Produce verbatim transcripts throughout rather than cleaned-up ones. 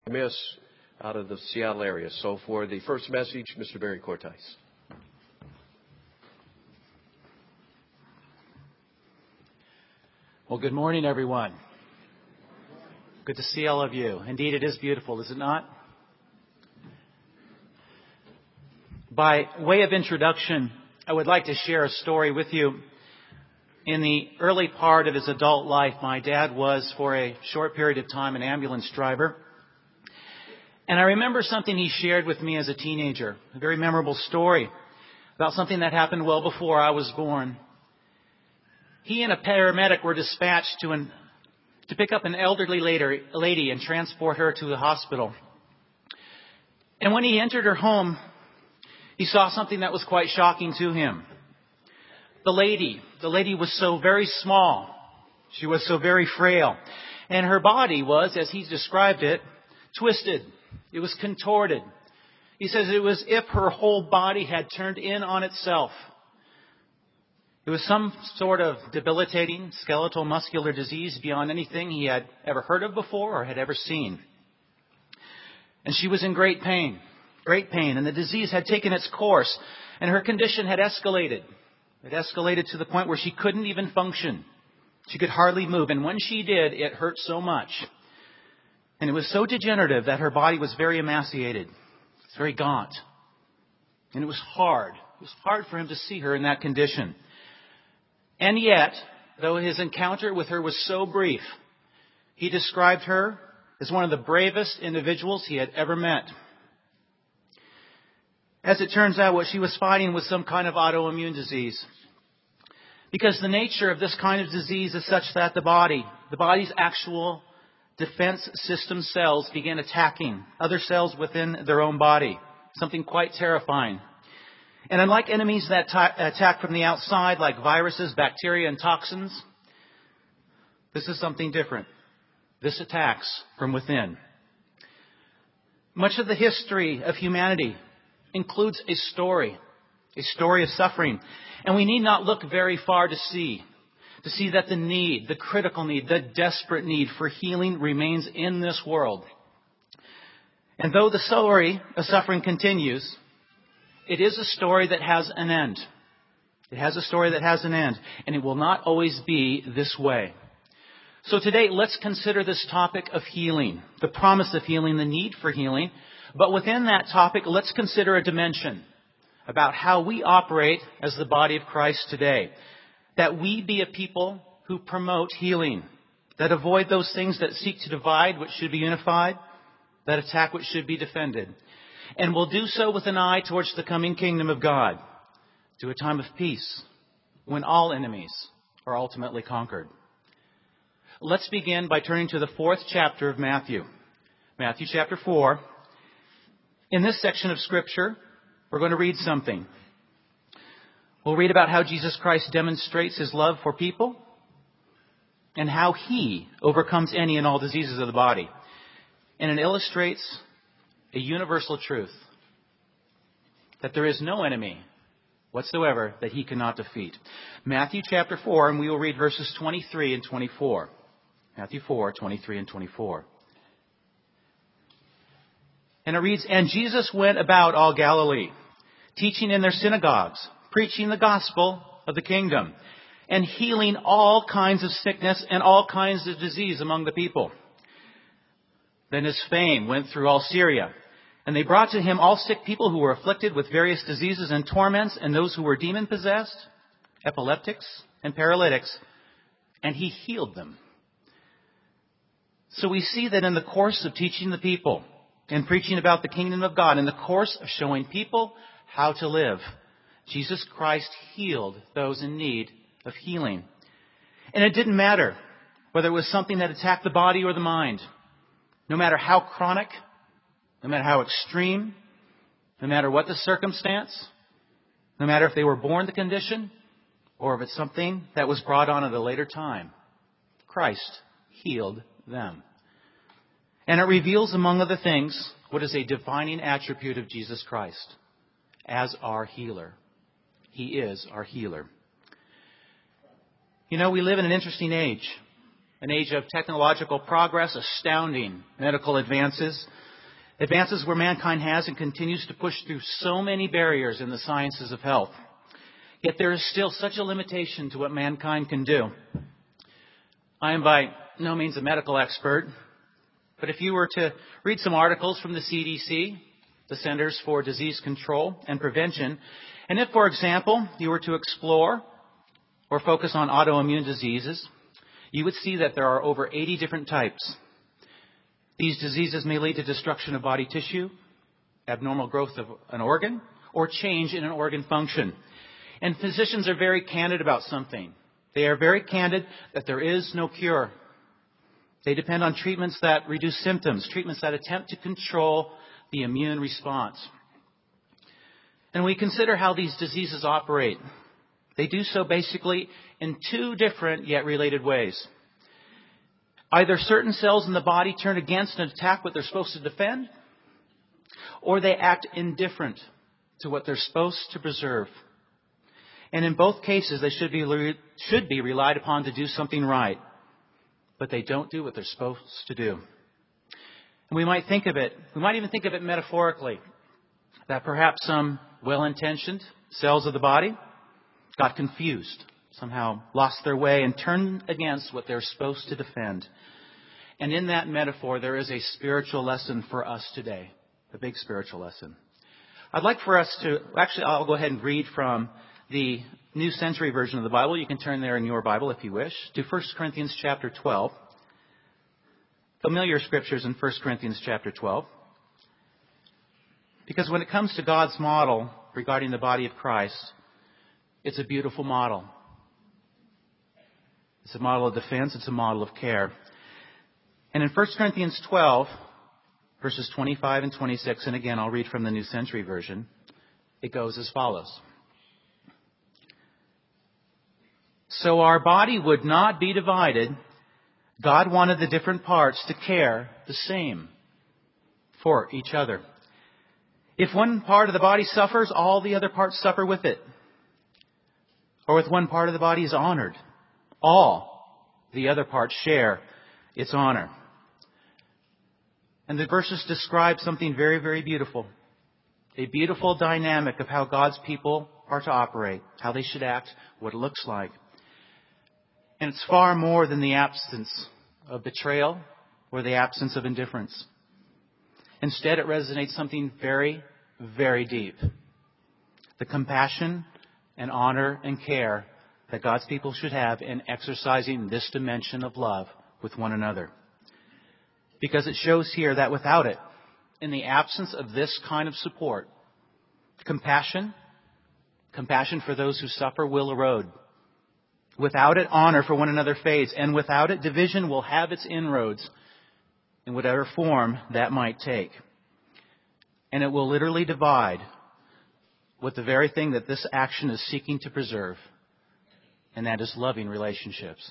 Miss out of the Seattle area. So for the first message, Mister Barry Cortice. Well, good morning, everyone. Good to see all of you. Indeed, it is beautiful, is it not? By way of introduction, I would like to share a story with you. In the early part of his adult life, my dad was, for a short period of time, an ambulance driver. And I remember something he shared with me as a teenager, a very memorable story about something that happened well before I was born. He and a paramedic were dispatched to an, to pick up an elderly lady and transport her to the hospital. And when he entered her home, he saw something that was quite shocking to him. The lady, the lady was so very small. She was so very frail. And her body was, as he described it, twisted. It was contorted. He says it was as if her whole body had turned in on itself. It was some sort of debilitating skeletal muscular disease beyond anything he had ever heard of before or had ever seen. And she was in great pain, great pain. And the disease had taken its course, and her condition had escalated. It escalated to the point where she couldn't even function. She could hardly move. And when she did, it hurt so much. And it was so degenerative that her body was very emaciated. It's very gaunt. And it was hard. It was hard for him to see her in that condition. And yet, though his encounter with her was so brief, he described her as one of the bravest individuals he had ever met. As it turns out, what she was fighting was some kind of autoimmune disease. Because the nature of this kind of disease is such that the body, the body's actual defense system cells begin attacking other cells within their own body. Something quite terrifying. And unlike enemies that ta- attack from the outside, like viruses, bacteria, and toxins, this is something different. This attacks from within. Much of the history of humanity includes a story, a story of suffering. And we need not look very far to see, to see that the need, the critical need, the desperate need for healing remains in this world. And though the story of suffering continues, it is a story that has an end. It has a story that has an end, and it will not always be this way. So today, let's consider this topic of healing, the promise of healing, the need for healing. But within that topic, let's consider a dimension about how we operate as the body of Christ today. That we be a people who promote healing, that avoid those things that seek to divide which should be unified, that attack which should be defended. And will do so with an eye towards the coming kingdom of God, to a time of peace, when all enemies are ultimately conquered. Let's begin by turning to the fourth chapter of Matthew. Matthew chapter four. In this section of Scripture, we're going to read something. We'll read about how Jesus Christ demonstrates His love for people and how He overcomes any and all diseases of the body. And it illustrates a universal truth, that there is no enemy whatsoever that He cannot defeat. Matthew chapter four, and we will read verses twenty-three and twenty-four. Matthew four, twenty-three and twenty-four. And it reads, "And Jesus went about all Galilee, teaching in their synagogues, preaching the gospel of the kingdom, and healing all kinds of sickness and all kinds of disease among the people. Then His fame went through all Syria, and they brought to Him all sick people who were afflicted with various diseases and torments, and those who were demon-possessed, epileptics, and paralytics, and He healed them." So we see that in the course of teaching the people and preaching about the kingdom of God, in the course of showing people how to live, Jesus Christ healed those in need of healing. And it didn't matter whether it was something that attacked the body or the mind. No matter how chronic, no matter how extreme, no matter what the circumstance, no matter if they were born the condition or if it's something that was brought on at a later time, Christ healed them. And it reveals, among other things, what is a defining attribute of Jesus Christ as our healer. He is our healer. You know, we live in an interesting age. an age of technological progress, astounding medical advances, advances where mankind has and continues to push through so many barriers in the sciences of health. Yet there is still such a limitation to what mankind can do. I am by no means a medical expert, but if you were to read some articles from the C D C, the Centers for Disease Control and Prevention, and if, for example, you were to explore or focus on autoimmune diseases, you would see that there are over eighty different types. These diseases may lead to destruction of body tissue, abnormal growth of an organ, or change in an organ function. And physicians are very candid about something. They are very candid that there is no cure. They depend on treatments that reduce symptoms, treatments that attempt to control the immune response. And we consider how these diseases operate. They do so basically in two different yet related ways. Either certain cells in the body turn against and attack what they're supposed to defend, or they act indifferent to what they're supposed to preserve. And in both cases, they should be, should be relied upon to do something right. But they don't do what they're supposed to do. And we might think of it, we might even think of it metaphorically, that perhaps some well-intentioned cells of the body got confused, somehow lost their way and turned against what they're supposed to defend. And in that metaphor, there is a spiritual lesson for us today, a big spiritual lesson. I'd like for us to, actually, I'll go ahead and read from the New Century Version of the Bible. You can turn there in your Bible if you wish, to First Corinthians chapter twelve. Familiar scriptures in First Corinthians chapter twelve. Because when it comes to God's model regarding the body of Christ, it's a beautiful model. It's a model of defense. It's a model of care. And in First Corinthians twelve, verses twenty-five and twenty-six, and again, I'll read from the New Century Version, it goes as follows. So our body would not be divided. God wanted the different parts to care the same for each other. If one part of the body suffers, all the other parts suffer with it. Or if one part of the body is honored, all the other parts share its honor. And the verses describe something very, very beautiful. A beautiful dynamic of how God's people are to operate, how they should act, what it looks like. And it's far more than the absence of betrayal or the absence of indifference. Instead, it resonates something very, very deep. The compassion and honor and care that God's people should have in exercising this dimension of love with one another. Because it shows here that without it, in the absence of this kind of support, compassion, compassion for those who suffer will erode. Without it, honor for one another fades. And without it, division will have its inroads in whatever form that might take. And it will literally divide with the very thing that this action is seeking to preserve. And that is loving relationships.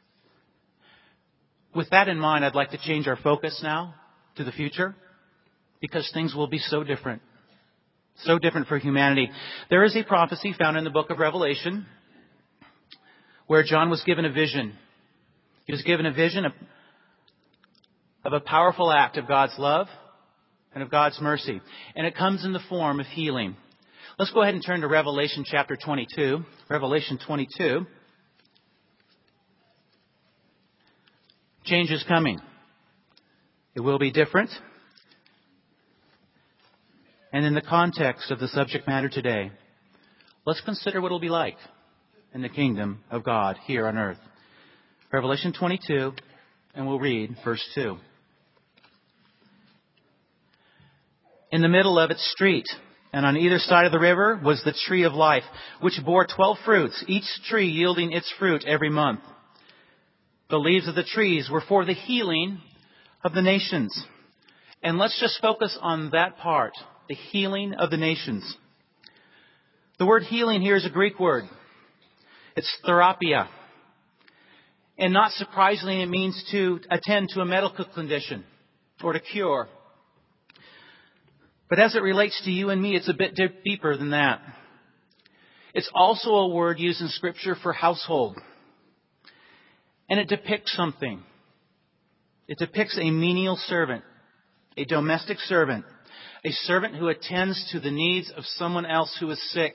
With that in mind, I'd like to change our focus now to the future. Because things will be so different. So different for humanity. There is a prophecy found in the book of Revelation where John was given a vision. He was given a vision of, of a powerful act of God's love and of God's mercy. And it comes in the form of healing. Let's go ahead and turn to Revelation chapter twenty-two. Revelation twenty-two. Change is coming. It will be different. And in the context of the subject matter today, let's consider what it'll be like in the kingdom of God here on earth. Revelation twenty-two, and we'll read verse two. In the middle of its street, and on either side of the river, was the tree of life, which bore twelve fruits, each tree yielding its fruit every month. The leaves of the trees were for the healing of the nations. And let's just focus on that part, the healing of the nations. The word healing here is a Greek word. It's therapia. And not surprisingly, it means to attend to a medical condition or to cure. But as it relates to you and me, it's a bit dip- deeper than that. It's also a word used in Scripture for household. And it depicts something. It depicts a menial servant, a domestic servant, a servant who attends to the needs of someone else who is sick.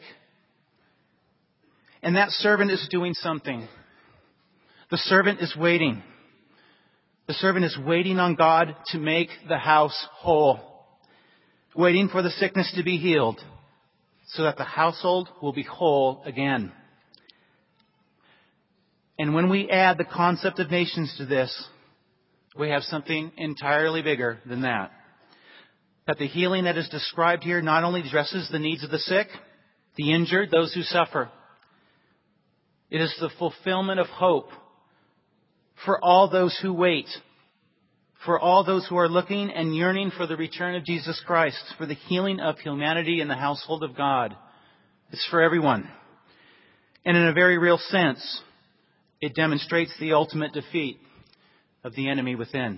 And that servant is doing something. The servant is waiting. The servant is waiting on God to make the house whole. Waiting for the sickness to be healed so that the household will be whole again. And when we add the concept of nations to this, we have something entirely bigger than that. That the healing that is described here not only addresses the needs of the sick, the injured, those who suffer. It is the fulfillment of hope for all those who wait, for all those who are looking and yearning for the return of Jesus Christ, for the healing of humanity in the household of God. It's for everyone. And in a very real sense, it demonstrates the ultimate defeat of the enemy within.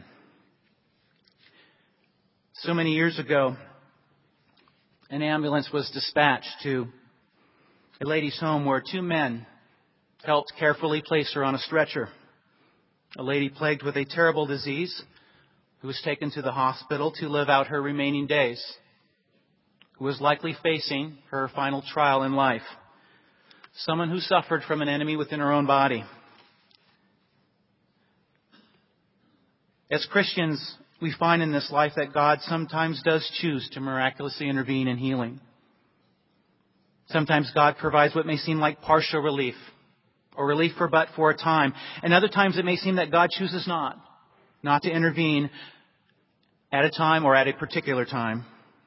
So many years ago, an ambulance was dispatched to a lady's home where two men helped carefully place her on a stretcher. A lady plagued with a terrible disease who was taken to the hospital to live out her remaining days, who was likely facing her final trial in life. Someone who suffered from an enemy within her own body. As Christians, we find in this life that God sometimes does choose to miraculously intervene in healing. Sometimes God provides what may seem like partial relief, or relief for but for a time. And other times it may seem that God chooses not, not to intervene at a time or at a particular time.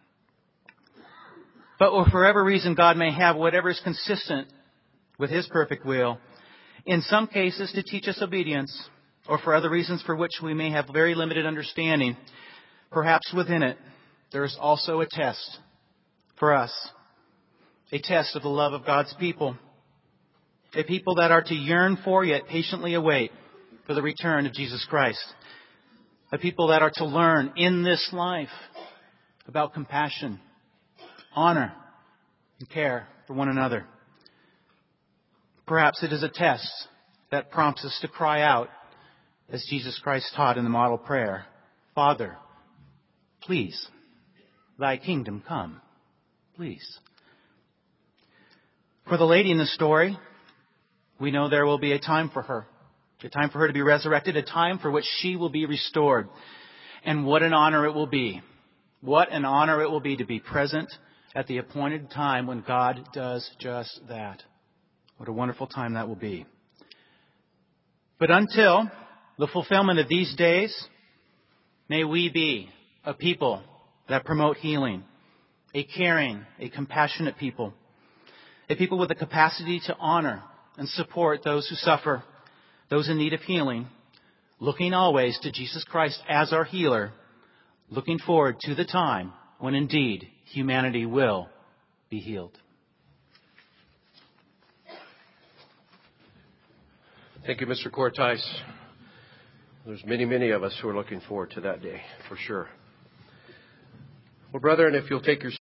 But for whatever reason God may have, whatever is consistent with His perfect will, in some cases to teach us obedience, or for other reasons for which we may have very limited understanding, perhaps within it there is also a test for us, a test of the love of God's people, a people that are to yearn for yet patiently await for the return of Jesus Christ, a people that are to learn in this life about compassion, honor, and care for one another. Perhaps it is a test that prompts us to cry out, as Jesus Christ taught in the model prayer, Father, please, thy kingdom come, please. For the lady in the story, we know there will be a time for her, a time for her to be resurrected, a time for which she will be restored. And what an honor it will be. What an honor it will be to be present at the appointed time when God does just that. What a wonderful time that will be. But until the fulfillment of these days, may we be a people that promote healing, a caring, a compassionate people, a people with the capacity to honor and support those who suffer, those in need of healing, looking always to Jesus Christ as our healer, looking forward to the time when indeed humanity will be healed. Thank you, Mister Cortice. There's many, many of us who are looking forward to that day, for sure. Well, brethren, if you'll take your